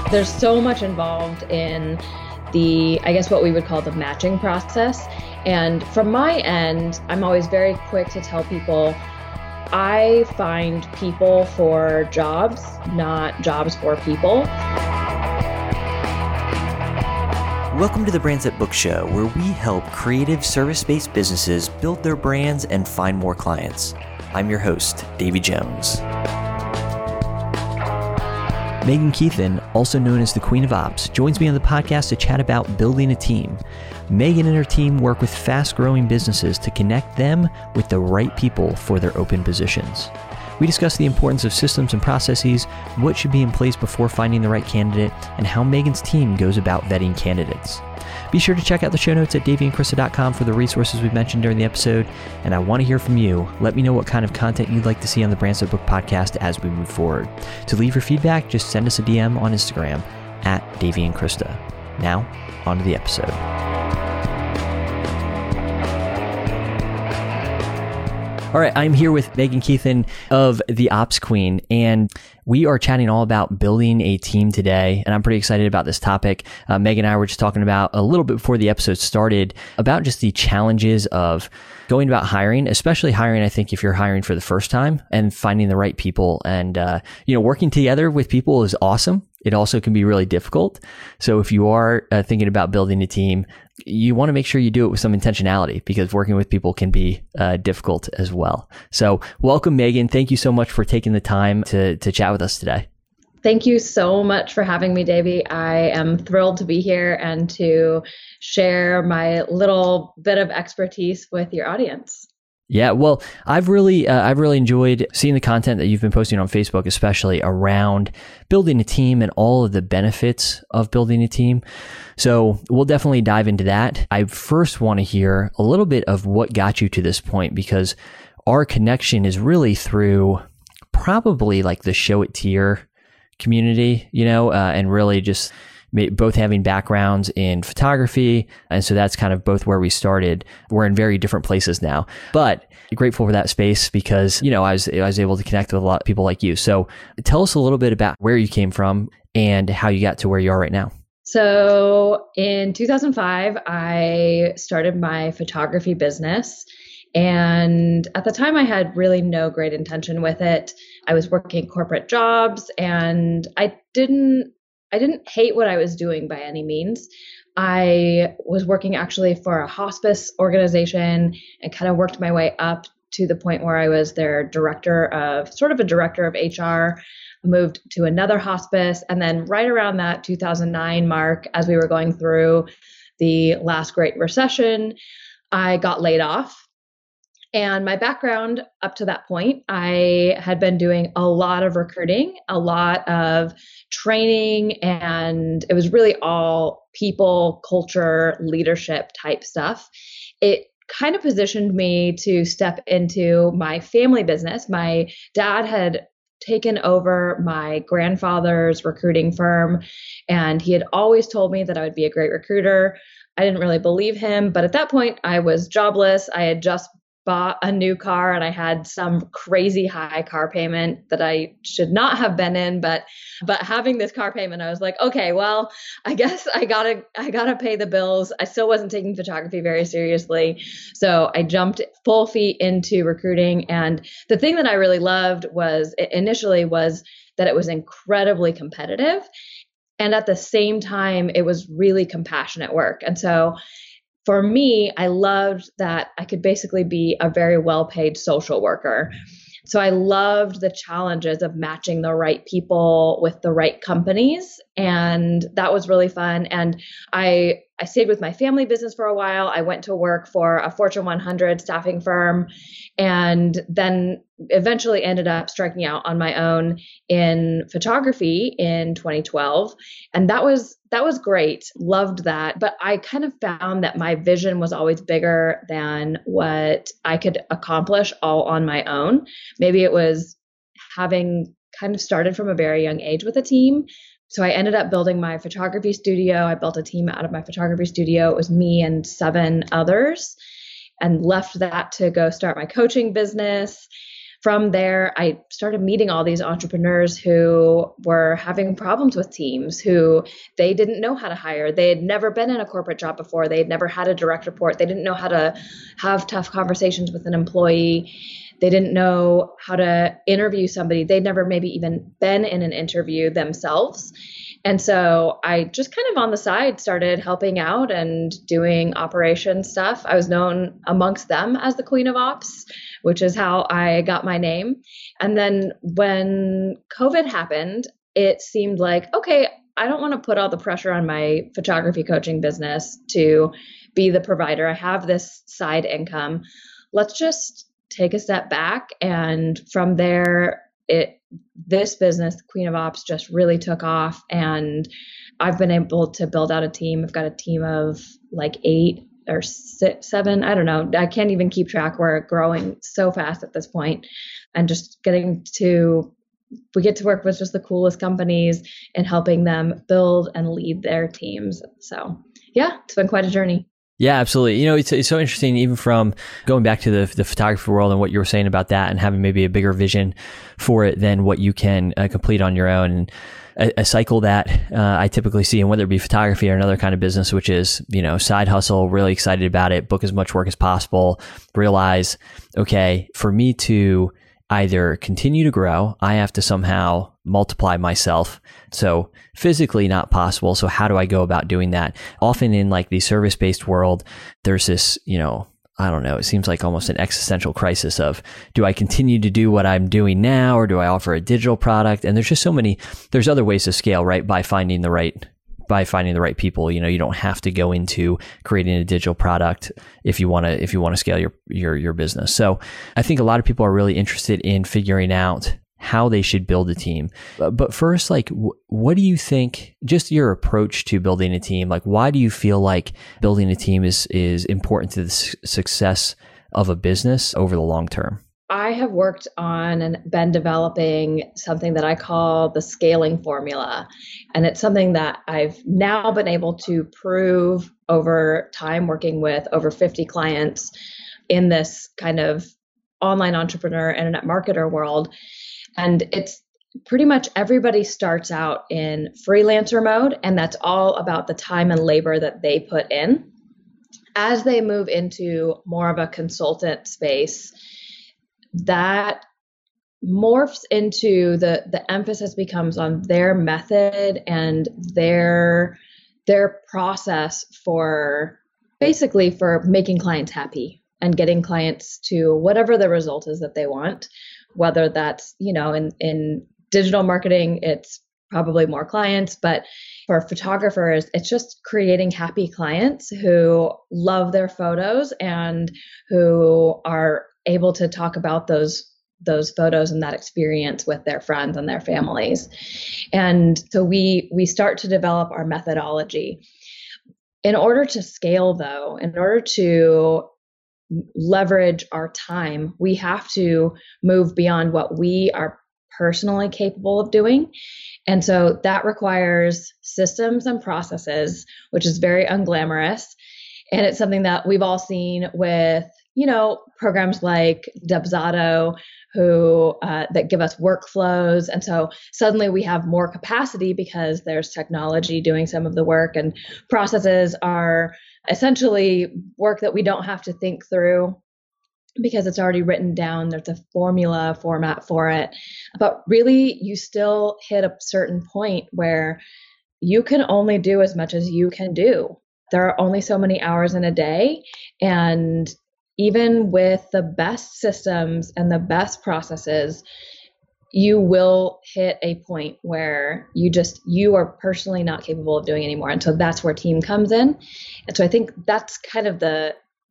There's so much involved in what we would call the matching process. And from my end, I'm always very quick to tell people I find people for jobs, not jobs for people. Welcome to the Brands That Book Show, where we help creative service-based businesses build their brands and find more clients. I'm your host, Davey Jones. Megan Keithan, also known as the Queen of Ops, joins me on the podcast to chat about building a team. Megan and her team work with fast-growing businesses to connect them with the right people for their open positions. We discuss the importance of systems and processes, what should be in place before finding the right candidate, and how Megan's team goes about vetting candidates. Be sure to check out the show notes at daveyandkrista.com for the resources we've mentioned during the episode, and I want to hear from you. Let me know what kind of content you'd like to see on the Brands That Book podcast as we move forward. To leave your feedback, just send us a DM on Instagram at daveyandkrista. Now, on to the episode. All right, I'm here with Megan Keithan of The Ops Queen, and we are chatting all about building a team today, and I'm pretty excited about this topic. Megan and I were just talking about a little bit before the episode started about just the challenges of going about hiring, especially hiring, I think, if you're hiring for the first time and finding the right people. And, working together with people is awesome. It also can be really difficult. So if you are thinking about building a team, you want to make sure you do it with some intentionality, because working with people can be difficult as well. So welcome, Megan. Thank you so much for taking the time to chat with us today. Thank you so much for having me, Davey. I am thrilled to be here and to share my little bit of expertise with your audience. Yeah, well, I've really enjoyed seeing the content that you've been posting on Facebook, especially around building a team and all of the benefits of building a team. So we'll definitely dive into that. I first want to hear a little bit of what got you to this point, because our connection is really through probably like the Show It tier community, and really just both having backgrounds in photography. And so that's kind of both where we started. We're in very different places now, but grateful for that space because, I was able to connect with a lot of people like you. So tell us a little bit about where you came from and how you got to where you are right now. So in 2005, I started my photography business. And at the time, I had really no great intention with it. I was working corporate jobs, and I didn't hate what I was doing by any means. I was working actually for a hospice organization and kind of worked my way up to the point where I was their director of HR, moved to another hospice. And then right around that 2009 mark, as we were going through the last Great Recession, I got laid off. And my background up to that point, I had been doing a lot of recruiting, a lot of training, and it was really all people, culture, leadership type stuff. It kind of positioned me to step into my family business. My dad had taken over my grandfather's recruiting firm, and he had always told me that I would be a great recruiter. I didn't really believe him, but at that point I was jobless. I had just bought a new car and I had some crazy high car payment that I should not have been in, but having this car payment, I was like, okay, well, I guess I gotta pay the bills. I still wasn't taking photography very seriously. So I jumped full feet into recruiting. And the thing that I really loved initially was that it was incredibly competitive. And at the same time, it was really compassionate work. And so for me, I loved that I could basically be a very well-paid social worker. So I loved the challenges of matching the right people with the right companies. And that was really fun. And I stayed with my family business for a while. I went to work for a Fortune 100 staffing firm, and then eventually ended up striking out on my own in photography in 2012. And that was great. Loved that. But I kind of found that my vision was always bigger than what I could accomplish all on my own. Maybe it was having kind of started from a very young age with a team. So I ended up building my photography studio. I built a team out of my photography studio. It was me and 7 others, and left that to go start my coaching business. from there, I started meeting all these entrepreneurs who were having problems with teams, who they didn't know how to hire. They had never been in a corporate job before. They had never had a direct report. They didn't know how to have tough conversations with an employee. They didn't know how to interview somebody. They'd never maybe even been in an interview themselves. And so I just kind of on the side started helping out and doing operation stuff. I was known amongst them as the Queen of Ops, which is how I got my name. And then when COVID happened, it seemed like, okay, I don't want to put all the pressure on my photography coaching business to be the provider. I have this side income. Let's just take a step back. And from there, this business, Queen of Ops, just really took off, and I've been able to build out a team. I've got a team of like 8 or 7. I don't know. I can't even keep track. We're growing so fast at this point, and just we get to work with just the coolest companies and helping them build and lead their teams. So yeah, it's been quite a journey. Yeah, absolutely. It's so interesting, even from going back to the photography world and what you were saying about that, and having maybe a bigger vision for it than what you can complete on your own. And a cycle that I typically see, and whether it be photography or another kind of business, which is, side hustle, really excited about it, book as much work as possible, realize, okay, for me to either continue to grow, I have to somehow multiply myself. So physically not possible. So how do I go about doing that? Often in like the service-based world, there's this, I don't know, it seems like almost an existential crisis of, do I continue to do what I'm doing now, or do I offer a digital product? And there's just there's other ways to scale, right? By finding the right people. You don't have to go into creating a digital product if you want to scale your business. So I think a lot of people are really interested in figuring out how they should build a team. But first, like, what do you think, just your approach to building a team? Like, why do you feel like building a team is important to the success of a business over the long term? I have worked on and been developing something that I call the scaling formula. And it's something that I've now been able to prove over time, working with over 50 clients in this kind of online entrepreneur, internet marketer world. And it's pretty much everybody starts out in freelancer mode, and that's all about the time and labor that they put in. As they move into more of a consultant space, that morphs into the emphasis becomes on their method and their process for basically for making clients happy and getting clients to whatever the result is that they want, whether that's, in digital marketing, it's probably more clients, but for photographers, it's just creating happy clients who love their photos and who are able to talk about those photos and that experience with their friends and their families. And so we start to develop our methodology. In order to scale, though, in order to leverage our time, we have to move beyond what we are personally capable of doing. And so that requires systems and processes, which is very unglamorous. And it's something that we've all seen with, programs like Dubsado, who that give us workflows. And so suddenly we have more capacity because there's technology doing some of the work, and processes are essentially work that we don't have to think through because it's already written down. There's a formula format for it. But really, you still hit a certain point where you can only do as much as you can do. There are only so many hours in a day. And even with the best systems and the best processes, you will hit a point where you are personally not capable of doing anymore. And so that's where team comes in. And so I think that's kind of the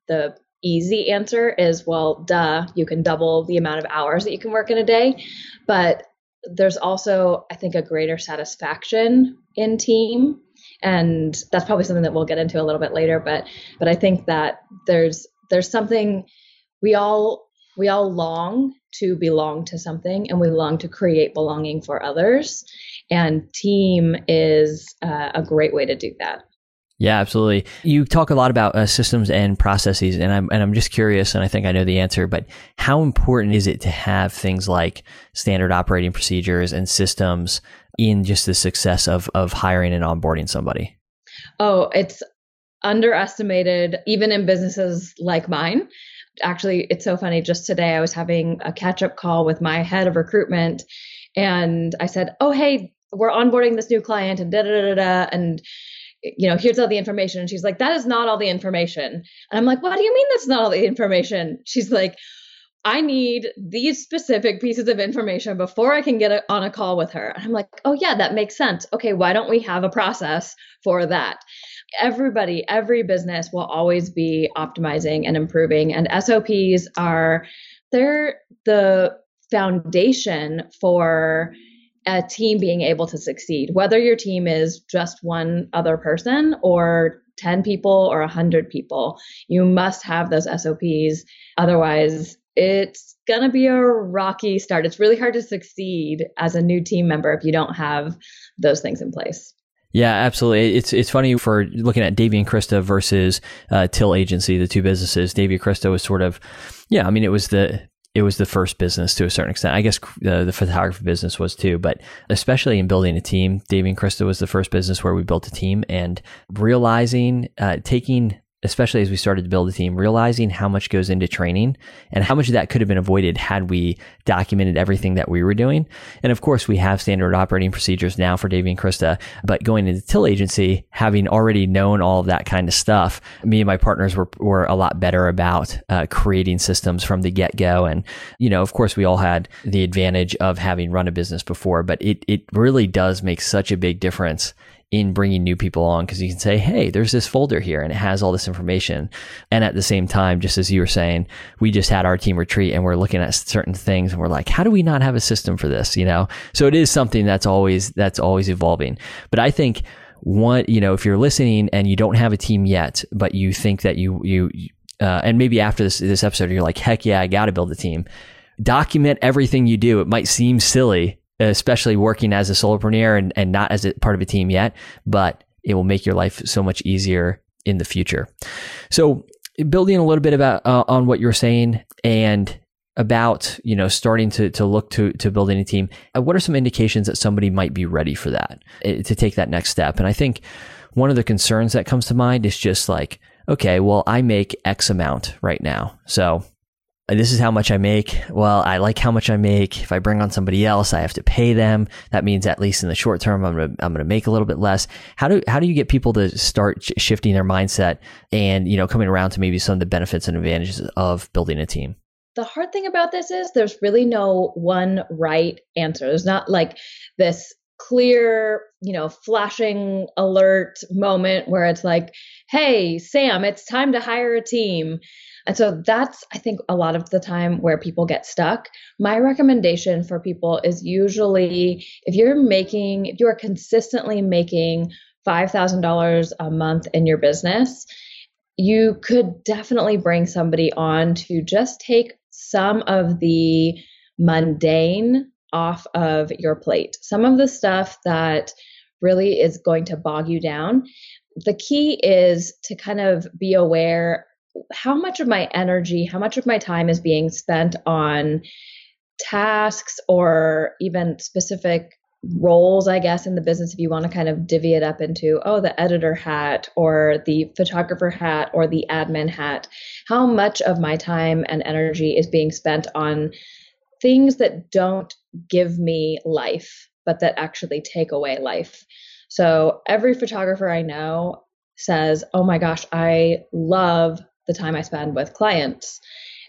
easy answer is, well, duh, you can double the amount of hours that you can work in a day. But there's also, I think, a greater satisfaction in team. And that's probably something that we'll get into a little bit later. But I think that there's something we all long to belong to something, and we long to create belonging for others. And team is a great way to do that. Yeah, absolutely. You talk a lot about systems and processes, and I'm just curious, and I think I know the answer, but how important is it to have things like standard operating procedures and systems in just the success of hiring and onboarding somebody? Oh, it's underestimated, even in businesses like mine. Actually, it's so funny. Just today, I was having a catch-up call with my head of recruitment, and I said, "Oh, hey, we're onboarding this new client, and da da da da, and here's all the information." And she's like, "That is not all the information." And I'm like, "What do you mean that's not all the information?" She's like, "I need these specific pieces of information before I can get on a call with her." And I'm like, "Oh, yeah, that makes sense. Okay, why don't we have a process for that?" Everybody, every business will always be optimizing and improving. And SOPs they're the foundation for a team being able to succeed, whether your team is just one other person or 10 people or 100 people. You must have those SOPs. Otherwise, it's going to be a rocky start. It's really hard to succeed as a new team member if you don't have those things in place. Yeah, absolutely. It's funny for looking at Davey and Krista versus Till Agency, the two businesses. Davey and Krista was sort of, yeah, I mean, it was the first business to a certain extent. I guess the photography business was too, but especially in building a team, Davey and Krista was the first business where we built a team, and realizing, especially as we started to build a team, realizing how much goes into training and how much of that could have been avoided had we documented everything that we were doing. And of course, we have standard operating procedures now for Davey and Krista, but going into Till Agency, having already known all of that kind of stuff, me and my partners were a lot better about creating systems from the get-go. And, of course, we all had the advantage of having run a business before, but it really does make such a big difference in bringing new people on, because you can say, hey, there's this folder here and it has all this information. And at the same time, just as you were saying, we just had our team retreat and we're looking at certain things and we're like, how do we not have a system for this? So it is something that's always evolving. But I think if you're listening and you don't have a team yet, but you think that and maybe after this episode, you're like, heck yeah, I got to build a team. Document everything you do. It might seem silly, especially working as a solopreneur and not as a part of a team yet, but it will make your life so much easier in the future. So building a little bit about on what you're saying and about, starting to look to building a team, what are some indications that somebody might be ready for that, to take that next step? And I think one of the concerns that comes to mind is just like, okay, well, I make X amount right now. So this is how much I make. Well, I like how much I make. If I bring on somebody else, I have to pay them. That means at least in the short term, I'm going to make a little bit less. How do you get people to start shifting their mindset and, coming around to maybe some of the benefits and advantages of building a team? The hard thing about this is there's really no one right answer. There's not like this clear, flashing alert moment where it's like, hey, Sam, it's time to hire a team. And so that's, I think, a lot of the time where people get stuck. My recommendation for people is usually if you are consistently making $5,000 a month in your business, you could definitely bring somebody on to just take some of the mundane off of your plate. Some of the stuff that really is going to bog you down. The key is to kind of be aware how much of my energy, how much of my time is being spent on tasks or even specific roles, I guess, in the business, if you want to kind of divvy it up into, the editor hat or the photographer hat or the admin hat. How much of my time and energy is being spent on things that don't give me life, but that actually take away life? So every photographer I know says, oh my gosh, I love the time I spend with clients.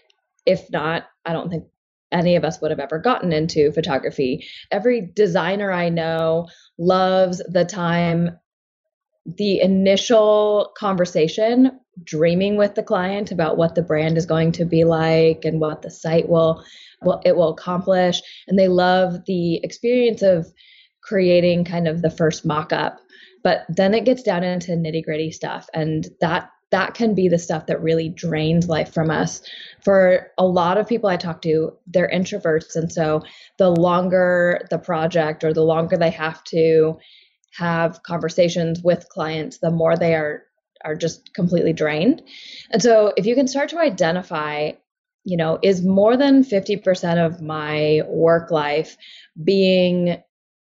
If not, I don't think any of us would have ever gotten into photography. Every designer I know loves the time, the initial conversation, dreaming with the client about what the brand is going to be like and what the site will accomplish. And they love the experience of creating kind of the first mock-up. But then it gets down into nitty-gritty stuff, and that can be the stuff that really drains life from us. For a lot of people I talk to, they're introverts. And so the longer the project or the longer they have to have conversations with clients, the more they are just completely drained. And so if you can start to identify, is more than 50% of my work life being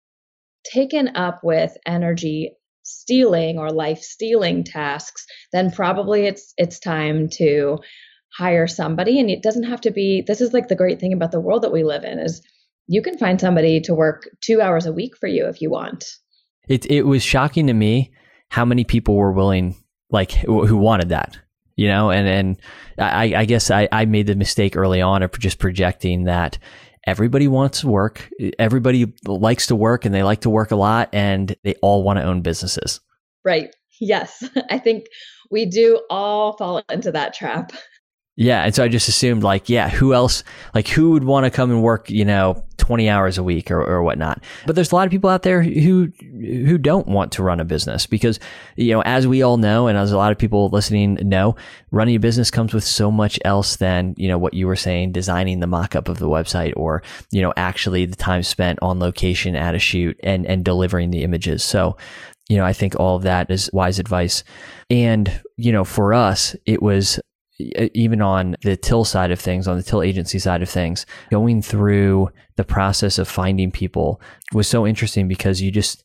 taken up with energy stealing or life stealing tasks, then probably it's time to hire somebody. And it doesn't have to be, this is like the great thing about the world that we live in, is you can find somebody to work 2 hours a week for you if you want. It was shocking to me how many people were willing, like who wanted that, and I guess I made the mistake early on of just projecting that everybody wants to work. Everybody likes to work, and they like to work a lot, and they all want to own businesses. Right. Yes. I think we do all fall into that trap. Yeah. And so I just assumed who else, who would want to come and work, 20 hours a week or whatnot. But there's a lot of people out there who don't want to run a business because, as we all know, and as a lot of people listening know, running a business comes with so much else than, what you were saying, designing the mock-up of the website or, actually the time spent on location at a shoot and delivering the images. So, I think all of that is wise advice. And, for us, it was, even on the Till side of things, on the Till agency side of things, going through the process of finding people was so interesting because you just,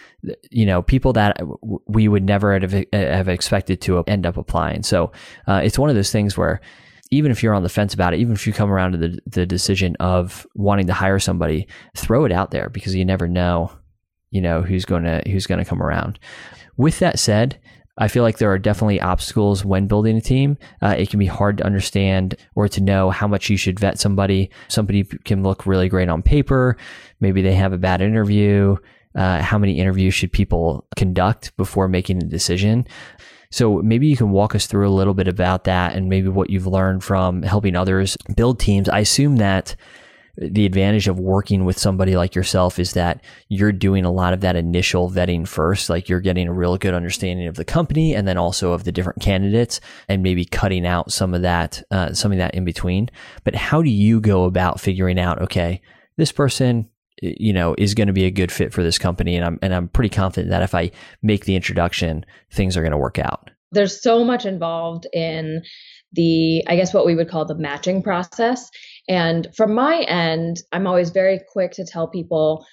people that we would never have expected to end up applying. So it's one of those things where even if you're on the fence about it, even if you come around to the decision of wanting to hire somebody, throw it out there because you never know, who's going to come around. With that said, I feel like there are definitely obstacles when building a team. It can be hard to understand or to know how much you should vet somebody. Somebody can look really great on paper. Maybe they have a bad interview. How many interviews should people conduct before making a decision? So maybe you can walk us through a little bit about that and maybe what you've learned from helping others build teams. I assume that the advantage of working with somebody like yourself is that you're doing a lot of that initial vetting first. Like you're getting a real good understanding of the company and then also of the different candidates and maybe cutting out some of that in between. But how do you go about figuring out, okay, this person, is going to be a good fit for this company. And I'm pretty confident that if I make the introduction, things are going to work out. There's so much involved in I guess what we would call the matching process. And from my end, I'm always very quick to tell people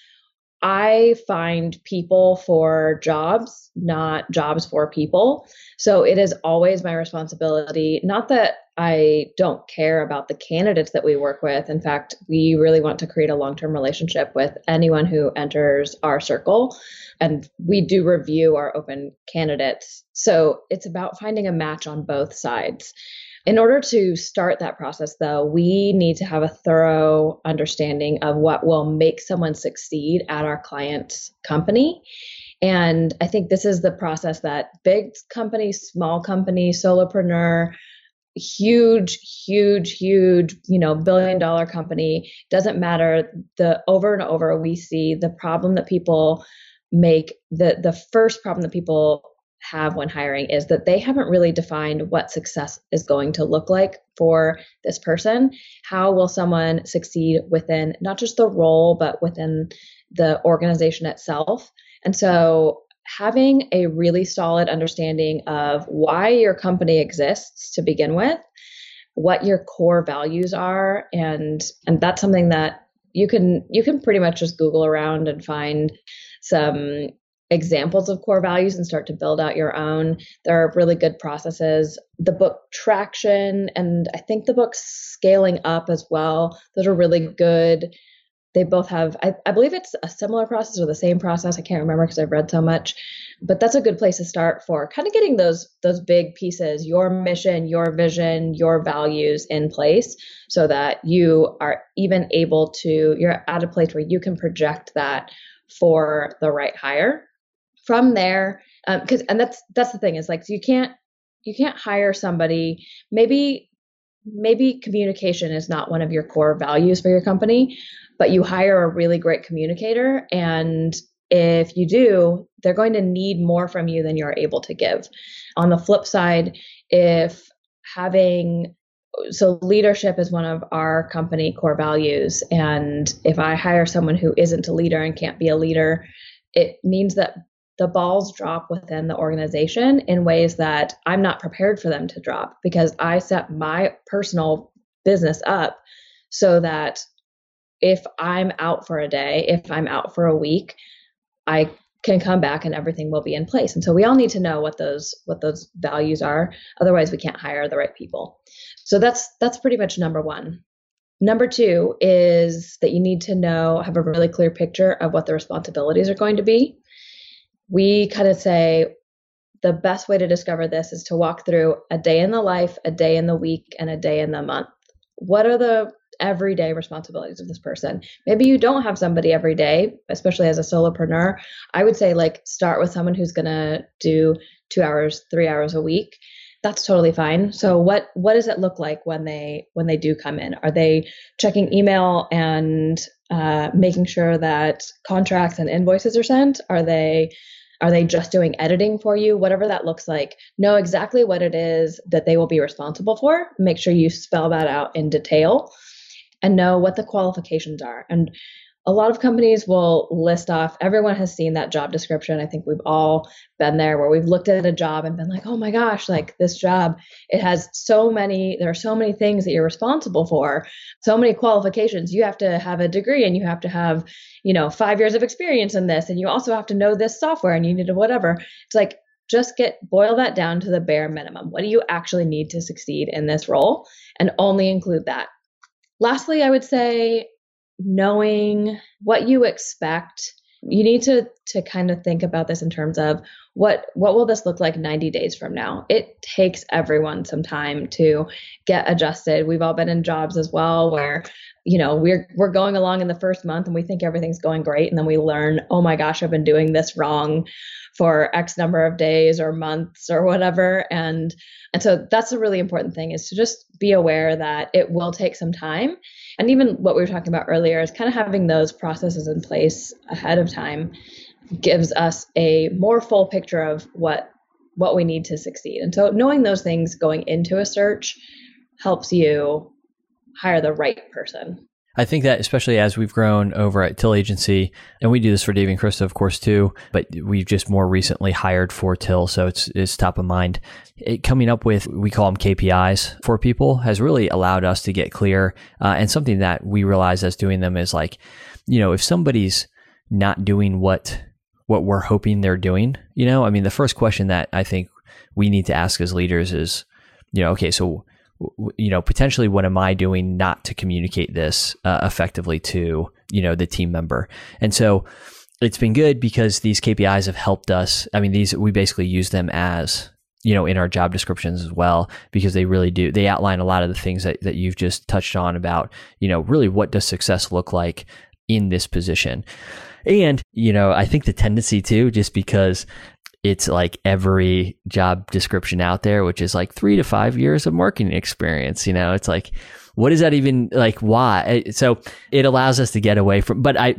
I find people for jobs, not jobs for people. So it is always my responsibility, not that I don't care about the candidates that we work with. In fact, we really want to create a long-term relationship with anyone who enters our circle. And we do review our open candidates. So it's about finding a match on both sides. In order to start that process, though, we need to have a thorough understanding of what will make someone succeed at our client's company. And I think this is the process that big company, small company, solopreneur, huge, billion-dollar company, doesn't matter. Over and over, we see the problem that people make, the first problem that people have when hiring is that they haven't really defined what success is going to look like for this person. How will someone succeed within not just the role, but within the organization itself? And so having a really solid understanding of why your company exists to begin with, what your core values are, and that's something that you can pretty much just Google around and find some examples of core values and start to build out your own. There are really good processes. The book Traction and I think the book Scaling Up as well. Those are really good. They both have, I believe it's a similar process or the same process. I can't remember because I've read so much, but that's a good place to start for kind of getting those big pieces, your mission, your vision, your values in place so that you are even able to, you're at a place where you can project that for the right hire. From there, because that's the thing is like you can't hire somebody. Maybe communication is not one of your core values for your company, but you hire a really great communicator, and if you do, they're going to need more from you than you're able to give. On the flip side, leadership is one of our company core values, and if I hire someone who isn't a leader and can't be a leader, it means that the balls drop within the organization in ways that I'm not prepared for them to drop, because I set my personal business up so that if I'm out for a day, if I'm out for a week, I can come back and everything will be in place. And so we all need to know what those values are. Otherwise, we can't hire the right people. So that's pretty much number one. Number two is that you need to have a really clear picture of what the responsibilities are going to be. We kind of say the best way to discover this is to walk through a day in the life, a day in the week, and a day in the month. What are the everyday responsibilities of this person? Maybe you don't have somebody every day, especially as a solopreneur. I would say start with someone who's going to do 2 hours, 3 hours a week. That's totally fine. So what does it look like when they do come in? Are they checking email and making sure that contracts and invoices are sent? Are they just doing editing for you? Whatever that looks like, know exactly what it is that they will be responsible for. Make sure you spell that out in detail and know what the qualifications are. And a lot of companies will list off, everyone has seen that job description. I think we've all been there where we've looked at a job and been like, oh my gosh, this job, there are so many things that you're responsible for, so many qualifications. You have to have a degree and you have to have, 5 years of experience in this. And you also have to know this software and you need to whatever. It's just boil that down to the bare minimum. What do you actually need to succeed in this role? And only include that. Lastly, I would say, knowing what you expect, you need to kind of think about this in terms of what will this look like 90 days from now? It takes everyone some time to get adjusted. We've all been in jobs as well where, we're going along in the first month and we think everything's going great. And then we learn, oh my gosh, I've been doing this wrong for X number of days or months or whatever. And so that's a really important thing, is to just be aware that it will take some time. And even what we were talking about earlier is kind of having those processes in place ahead of time gives us a more full picture of what we need to succeed. And so knowing those things going into a search helps you hire the right person. I think that especially as we've grown over at Till Agency, and we do this for Dave and Krista, of course, too, but we've just more recently hired for Till, so it's top of mind. Coming up with, we call them KPIs for people, has really allowed us to get clear. And something that we realize as doing them is if somebody's not doing what we're hoping they're doing, the first question that I think we need to ask as leaders is, okay, so potentially what am I doing not to communicate this effectively to, the team member? And so it's been good because these KPIs have helped us. We basically use them as, in our job descriptions as well, because they really do. They outline a lot of the things that you've just touched on about, really what does success look like in this position? And, I think the tendency too, just because it's every job description out there, which is 3 to 5 years of marketing experience. It's what is that even why? So it allows us to get away from, I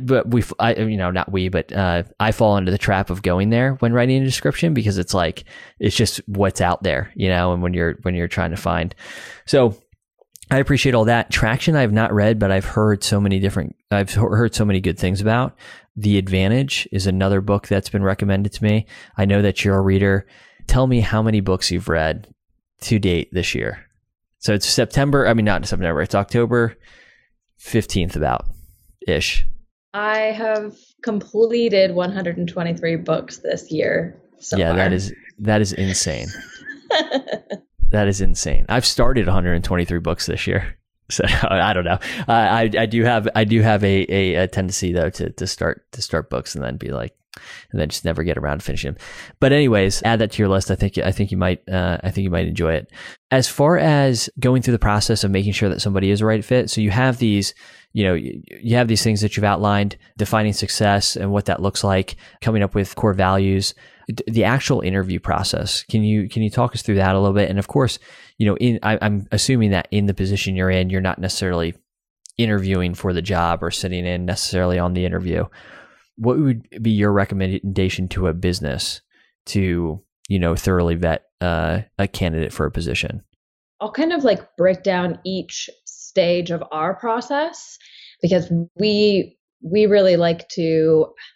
fall into the trap of going there when writing a description, because it's it's just what's out there, and when you're trying to find. So I appreciate all that. Traction I have not read, but I've heard so many good things about. The Advantage is another book that's been recommended to me. I know that you're a reader. Tell me how many books you've read to date this year. So it's not September, it's October 15th about-ish. I have completed 123 books this year so far. That is insane. That is insane. I've started 123 books this year. So I don't know. I do have a tendency though to start books and then be and then just never get around to finishing them. But anyways, add that to your list. I think you might enjoy it. As far as going through the process of making sure that somebody is a right fit, so you have these, you have these things that you've outlined, defining success and what that looks like, coming up with core values, the actual interview process. Can you talk us through that a little bit? And of course, I'm assuming that in the position you're in, you're not necessarily interviewing for the job or sitting in necessarily on the interview. What would be your recommendation to a business to, thoroughly vet a candidate for a position? I'll kind of break down each stage of our process, because we really like to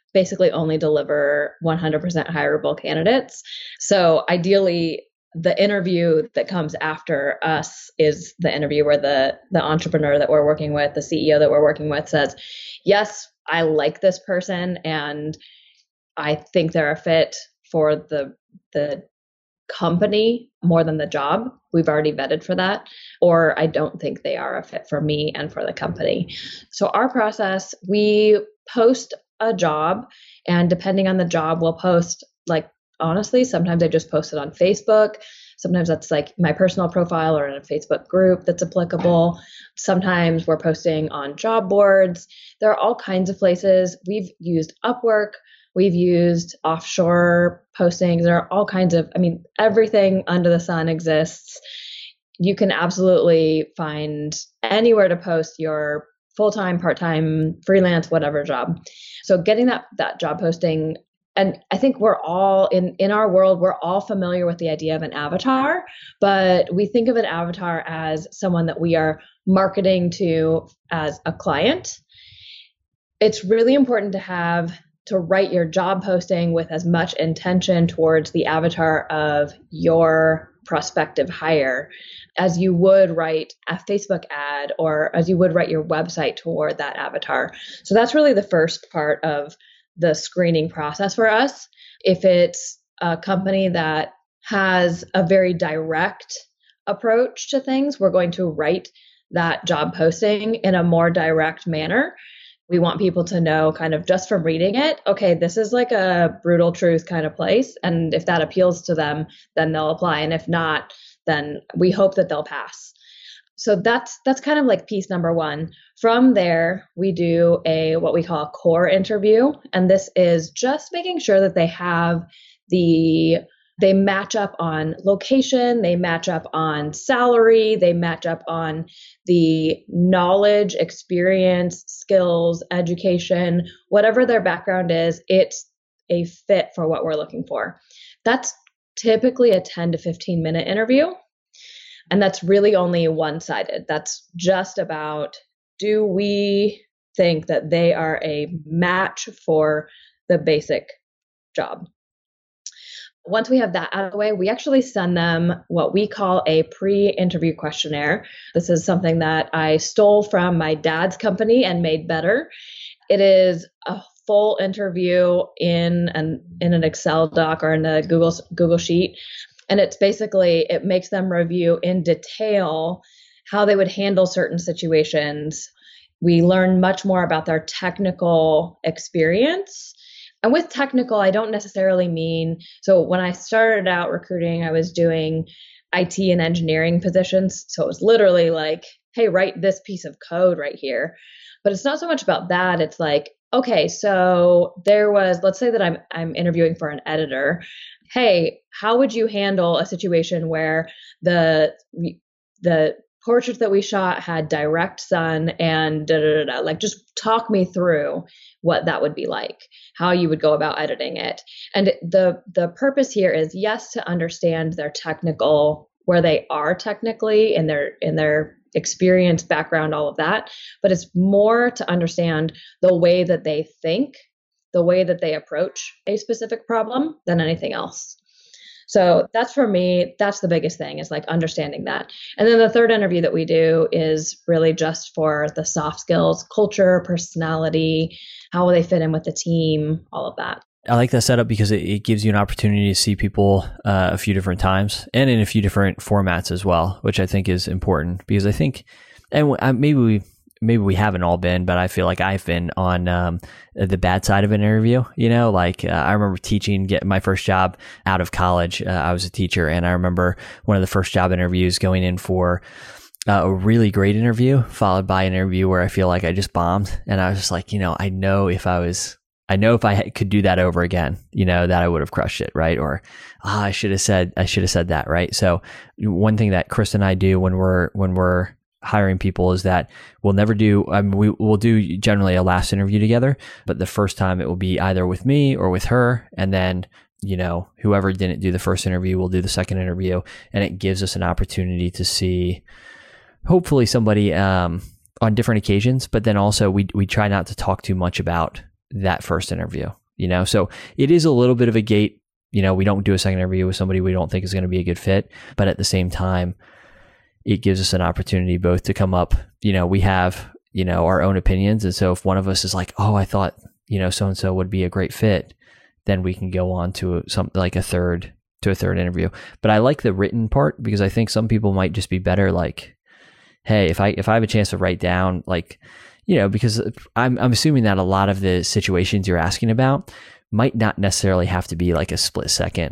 basically only deliver 100% hireable candidates. So ideally, the interview that comes after us is the interview where the entrepreneur that we're working with, the CEO that we're working with says, yes, I like this person and I think they're a fit for the company more than the job. We've already vetted for that. Or I don't think they are a fit for me and for the company. So our process, we post a job, and depending on the job, we'll post, like, honestly, sometimes I just post it on Facebook. Sometimes that's like my personal profile or in a Facebook group that's applicable. Sometimes we're posting on job boards. There are all kinds of places. We've used Upwork. We've used offshore postings. There are all kinds of, everything under the sun exists. You can absolutely find anywhere to post your full-time, part-time, freelance, whatever job. So getting that job posting, and I think we're all in our world, we're all familiar with the idea of an avatar, but we think of an avatar as someone that we are marketing to as a client. It's really important to write your job posting with as much intention towards the avatar of your prospective hire as you would write a Facebook ad or as you would write your website toward that avatar. So that's really the first part of the screening process for us. If it's a company that has a very direct approach to things, we're going to write that job posting in a more direct manner. We want people to know, kind of just from reading it, okay, this is like a brutal truth kind of place. And if that appeals to them, then they'll apply. And if not, then we hope that they'll pass. So that's kind of like piece number one. From there, we do what we call a core interview. And this is just making sure that they match up on location, they match up on salary, they match up on the knowledge, experience, skills, education, whatever their background is, it's a fit for what we're looking for. That's typically a 10 to 15 minute interview. And that's really only one-sided. That's just about, do we think that they are a match for the basic job? Once we have that out of the way, we actually send them what we call a pre-interview questionnaire. This is something that I stole from my dad's company and made better. It is a full interview in an Excel doc or in a Google Sheet. And it's basically, it makes them review in detail how they would handle certain situations. We learn much more about their technical experience. And with technical, I don't necessarily mean, so when I started out recruiting, I was doing IT and engineering positions. So it was literally like, hey, write this piece of code right here. But it's not so much about that. It's like, okay, so let's say that I'm interviewing for an editor. Hey, how would you handle a situation where the portrait that we shot had direct sun and da-da-da-da? Like, just talk me through what that would be like, how you would go about editing it. And the purpose here is, yes, to understand their technical, where they are technically in their experience, background, all of that. But it's more to understand the way that they think, the way that they approach a specific problem than anything else. So that's, for me, that's the biggest thing, is like understanding that. And then the third interview that we do is really just for the soft skills, culture, personality, how will they fit in with the team, all of that. I like that setup because it gives you an opportunity to see people a few different times and in a few different formats as well, which I think is important, because I think, and maybe we haven't all been, but I feel like I've been on the bad side of an interview. I remember getting my first job out of college. I was a teacher, and I remember one of the first job interviews going in for a really great interview, followed by an interview where I feel like I just bombed. And I was just like, I know if I could do that over again, that I would have crushed it, right? Or I should have said that, right? So one thing that Chris and I do when we're hiring people is that we'll never do, we'll do generally a last interview together, but the first time it will be either with me or with her. And then, whoever didn't do the first interview will do the second interview. And it gives us an opportunity to see, hopefully, somebody on different occasions. But then also we try not to talk too much about that first interview, So it is a little bit of a gate. We don't do a second interview with somebody we don't think is going to be a good fit, but at the same time, it gives us an opportunity both to come up, we have, our own opinions. And so if one of us is like, oh, I thought, so-and-so would be a great fit, then we can go on to a third interview. But I like the written part because I think some people might just be better like, hey, if I have a chance to write down because I'm assuming that a lot of the situations you're asking about might not necessarily have to be like a split second,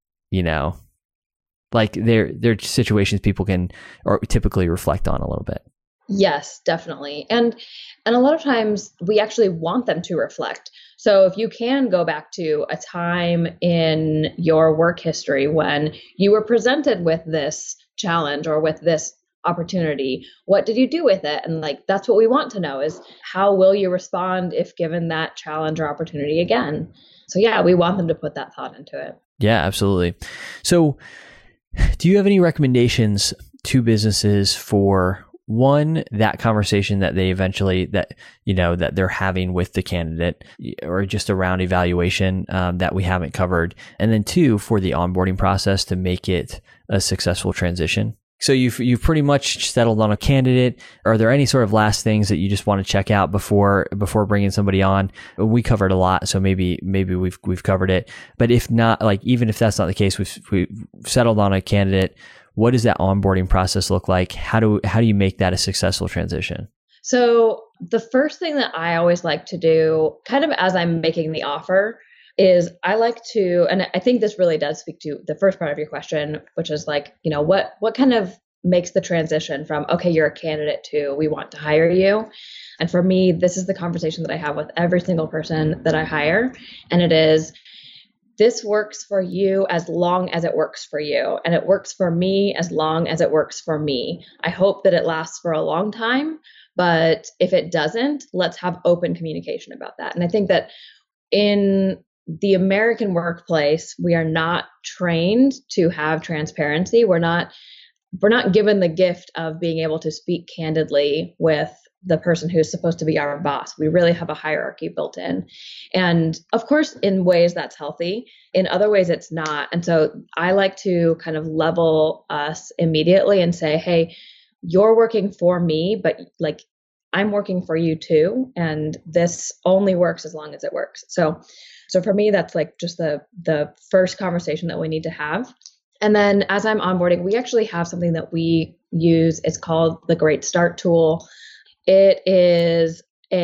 like they're situations people can or typically reflect on a little bit. Yes, definitely. And a lot of times we actually want them to reflect. So if you can go back to a time in your work history when you were presented with this challenge or with this opportunity, what did you do with it? And that's what we want to know is how will you respond if given that challenge or opportunity again? So yeah, we want them to put that thought into it. Yeah, absolutely. So do you have any recommendations to businesses for one, that conversation that they eventually that they're having with the candidate or just around evaluation that we haven't covered, and then two, for the onboarding process to make it a successful transition? So you've pretty much settled on a candidate. Are there any sort of last things that you just want to check out before bringing somebody on? We covered a lot, so maybe we've covered it. But if not, even if that's not the case, we've settled on a candidate. What does that onboarding process look like? How do you make that a successful transition? So the first thing that I always like to do, kind of as I'm making the offer, is I like to, and I think this really does speak to the first part of your question, which is what kind of makes the transition from, okay, you're a candidate to we want to hire you. And for me, this is the conversation that I have with every single person that I hire. And it is, this works for you as long as it works for you. And it works for me as long as it works for me. I hope that it lasts for a long time, but if it doesn't, let's have open communication about that. And I think that in the American workplace, we are not trained to have transparency. We're not given the gift of being able to speak candidly with the person who's supposed to be our boss. We really have a hierarchy built in. And of course, in ways that's healthy. In other ways, it's not. And so I like to kind of level us immediately and say, hey, you're working for me, but I'm working for you too. And this only works as long as it works. So for me, that's just the first conversation that we need to have. And then as I'm onboarding, we actually have something that we use. It's called the Great Start Tool. It is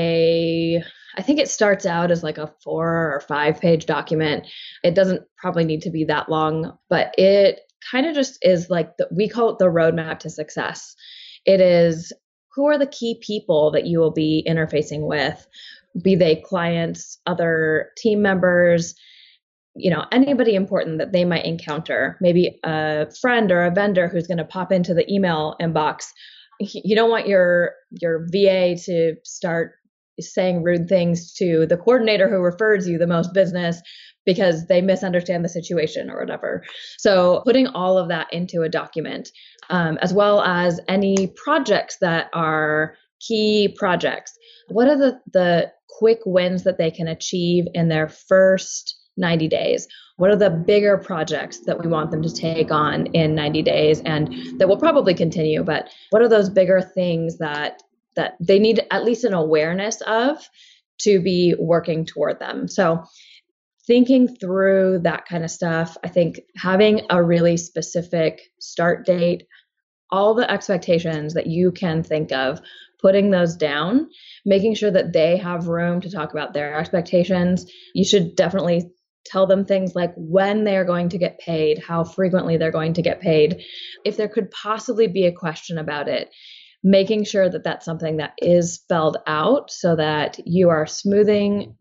I think it starts out as a 4 or 5 page document. It doesn't probably need to be that long, but it kind of just is we call it the roadmap to success. It is, who are the key people that you will be interfacing with, be they clients, other team members, anybody important that they might encounter, maybe a friend or a vendor who's going to pop into the email inbox. You don't want your VA to start saying rude things to the coordinator who refers you the most business because they misunderstand the situation or whatever. So putting all of that into a document, as well as any projects that are key projects. What are the quick wins that they can achieve in their first 90 days? What are the bigger projects that we want them to take on in 90 days and that will probably continue? But what are those bigger things that they need at least an awareness of to be working toward them? So thinking through that kind of stuff, I think having a really specific start date, all the expectations that you can think of, putting those down, making sure that they have room to talk about their expectations. You should definitely tell them things like when they are going to get paid, how frequently they're going to get paid. If there could possibly be a question about it, making sure that that's something that is spelled out so that you are smoothing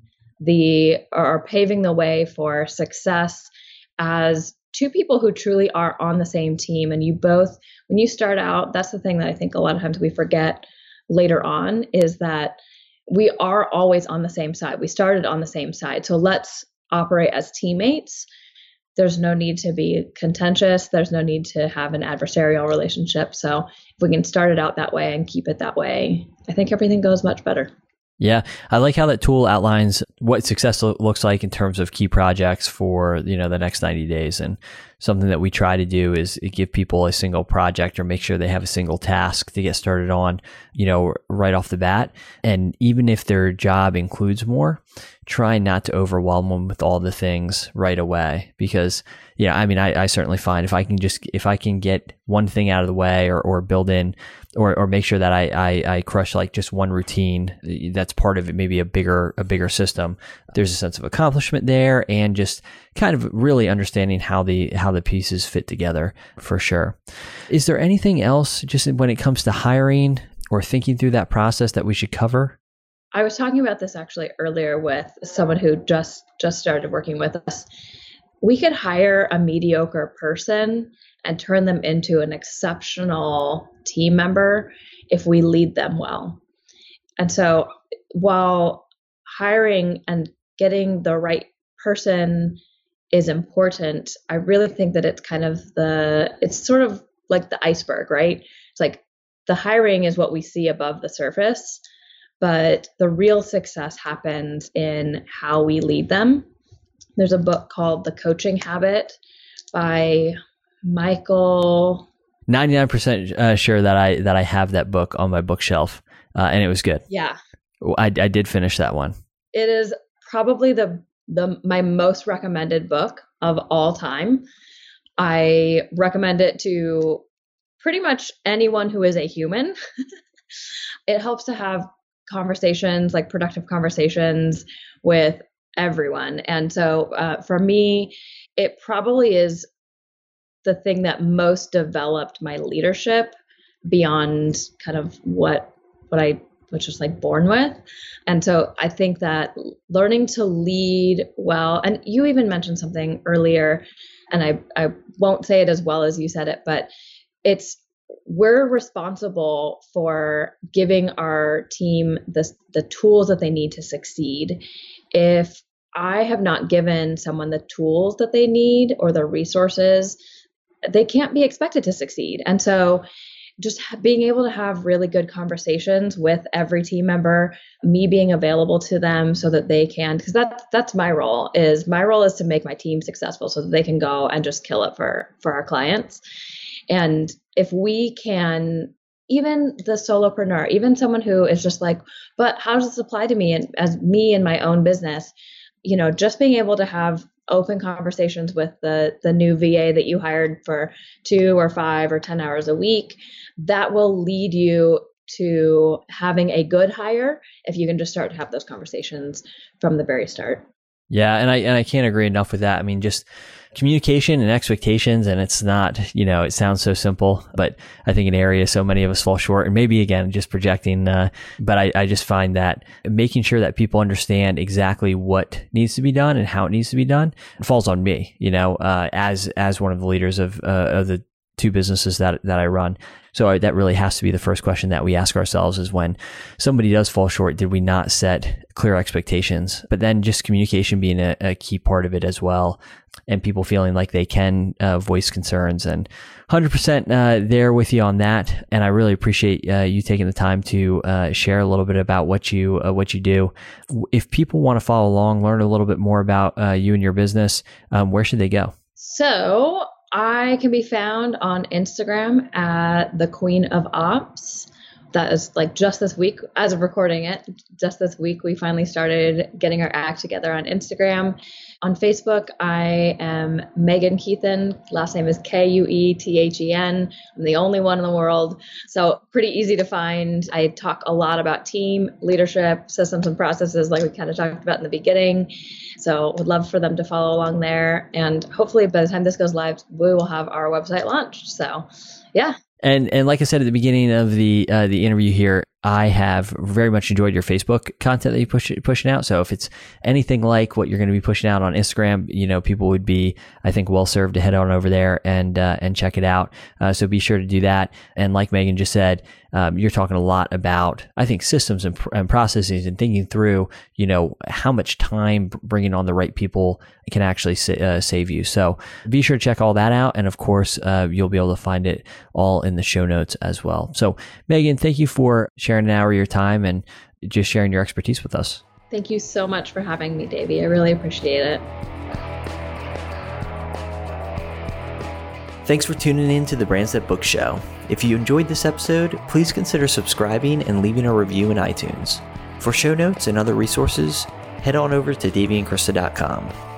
or paving the way for success as two people who truly are on the same team. And you both, when you start out, that's the thing that I think a lot of times we forget later on, is that we are always on the same side. We started on the same side. So let's operate as teammates. There's no need to be contentious. There's no need to have an adversarial relationship. So if we can start it out that way and keep it that way, I think everything goes much better. Yeah, I like how that tool outlines what success looks like in terms of key projects for, the next 90 days. And something that we try to do is give people a single project or make sure they have a single task to get started on, right off the bat. And even if their job includes more, try not to overwhelm them with all the things right away. Because, I certainly find if I can get one thing out of the way or build in or make sure that I crush like just one routine, that's part of it, maybe a bigger system. There's a sense of accomplishment there, and just kind of really understanding how the pieces fit together for sure. Is there anything else just when it comes to hiring or thinking through that process that we should cover? I was talking about this actually earlier with someone who just started working with us. We could hire a mediocre person and turn them into an exceptional team member if we lead them well. And so while hiring and getting the right person is important, I really think that it's it's sort of like the iceberg, right? It's like the hiring is what we see above the surface, but the real success happens in how we lead them. There's a book called The Coaching Habit by Michael. 99% sure that I have that book on my bookshelf, and it was good. Yeah, I did finish that one. It is probably my most recommended book of all time. I recommend it to pretty much anyone who is a human. It helps to have conversations, like productive conversations with everyone. And so for me, it probably is the thing that most developed my leadership beyond kind of what I was just like born with. And so I think that learning to lead well, and you even mentioned something earlier, and I won't say it as well as you said it, but we're responsible for giving our team the tools that they need to succeed. If I have not given someone the tools that they need or the resources, they can't be expected to succeed. And so just being able to have really good conversations with every team member, me being available to them so that they can, because that's my role is to make my team successful so that they can go and just kill it for our clients. And if we can, even the solopreneur, even someone who is just like, but how does this apply to me and as me in my own business, just being able to have open conversations with the new VA that you hired for 2 or 5 or 10 hours a week, that will lead you to having a good hire if you can just start to have those conversations from the very start. Yeah, and I can't agree enough with that. I mean, just communication and expectations, and it's not, it sounds so simple, but I think an area so many of us fall short, and maybe again, just projecting, but I just find that making sure that people understand exactly what needs to be done and how it needs to be done falls on me, as one of the leaders of the 2 businesses that I run. So that really has to be the first question that we ask ourselves is when somebody does fall short, did we not set clear expectations? But then just communication being a key part of it as well, and people feeling like they can voice concerns, and 100% there with you on that. And I really appreciate you taking the time to share a little bit about what you do. If people want to follow along, learn a little bit more about you and your business, where should they go? So I can be found on Instagram at the Queen of Ops. That is like just this week, as of recording it, just this week, we finally started getting our act together on Instagram. On Facebook, I am Megan Keithen. Last name is Kuethen. I'm the only one in the world. So pretty easy to find. I talk a lot about team, leadership, systems and processes like we kind of talked about in the beginning. So would love for them to follow along there. And hopefully by the time this goes live, we will have our website launched. So yeah. And like I said at the beginning of the interview here, I have very much enjoyed your Facebook content that you pushing out. So if it's anything like what you're going to be pushing out on Instagram, people would be, I think, well served to head on over there and check it out. So be sure to do that. And like Megan just said, you're talking a lot about, I think, systems and processes and thinking through, how much time bringing on the right people can actually save you. So be sure to check all that out. And of course, you'll be able to find it all in the show notes as well. So Megan, thank you for sharing an hour of your time. And just sharing your expertise with us. Thank you so much for having me, Davey. I really appreciate it. Thanks for tuning in to the Brands That Book Show. If you enjoyed this episode, please consider subscribing and leaving a review in iTunes. For show notes and other resources, head on over to daveyandkrista.com.